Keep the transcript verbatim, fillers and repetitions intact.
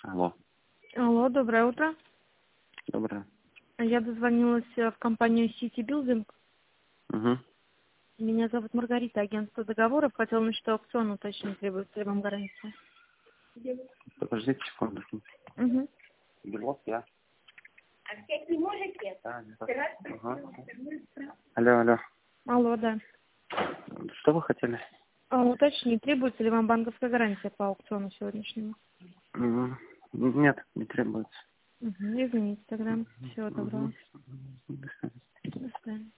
Алло. Алло, доброе утро. Доброе. Я дозвонилась в компанию City Building. Угу. Меня зовут Маргарита, агентство договоров. Хотела насчет аукциона уточнить, требуется ли вам гарантия. Подождите секунду. Угу. Белов, я. А взять не можете? Да, ага. Алло, алло. Алло, да. Что вы хотели? А, уточнить, требуется ли вам банковская гарантия по аукциону сегодняшнему? М, Нет, не требуется. Угу. Извините тогда. Всего доброго. Угу. До свидания.